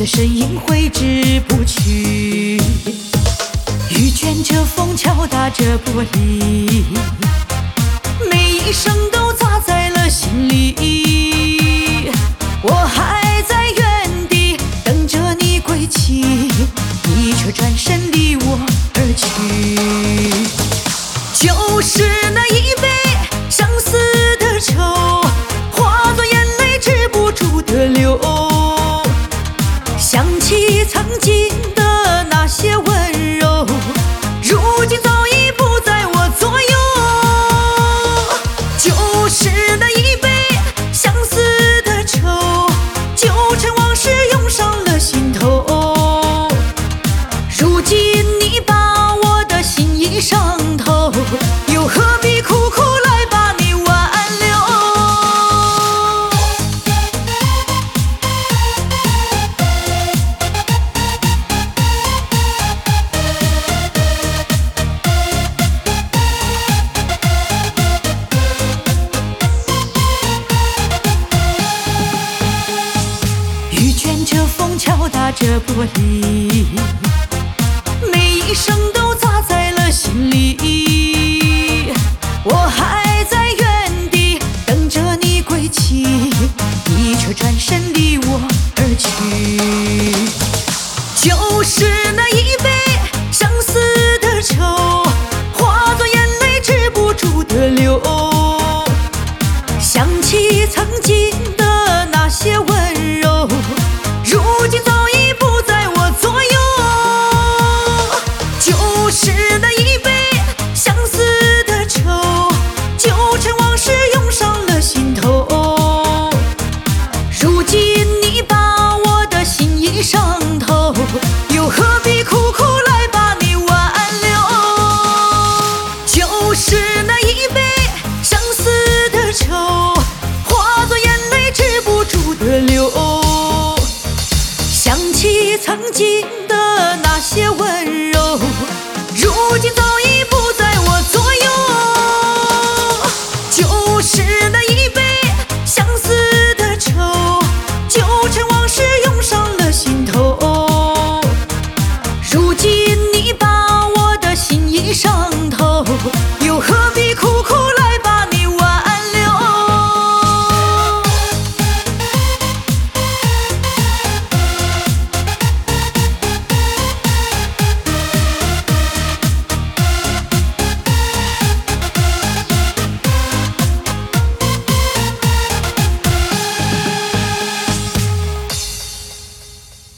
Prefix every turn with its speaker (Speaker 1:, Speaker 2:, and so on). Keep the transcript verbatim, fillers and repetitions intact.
Speaker 1: 身影挥之不去。雨卷着风，敲打着玻璃，每一声都砸在了心里。我还在原地等着你归期，你却转身离我而去。就是那一杯相思的愁，化作眼泪止不住的流。想起曾经的那些温柔，如今早已不在我左右。就是那一杯相思的愁，旧尘往事涌上了心头。如今你把我的心意伤透，又何必苦苦来把你挽留。雨卷着风，敲打着玻璃，每一声都砸在了心里。我还在原地等着你归期，你却转身离我而去。就是那一杯相思的愁，化作眼泪止不住的流。想起曾经的那些温柔，如今早已不在我左右。就是那一杯相思的愁，旧尘往事涌上了心头。如今你把我的心意伤透，又何必苦苦来把你挽留。就是那一杯相思的愁，化作眼泪止不住的流。想起曾经的那些温柔，如今早已不在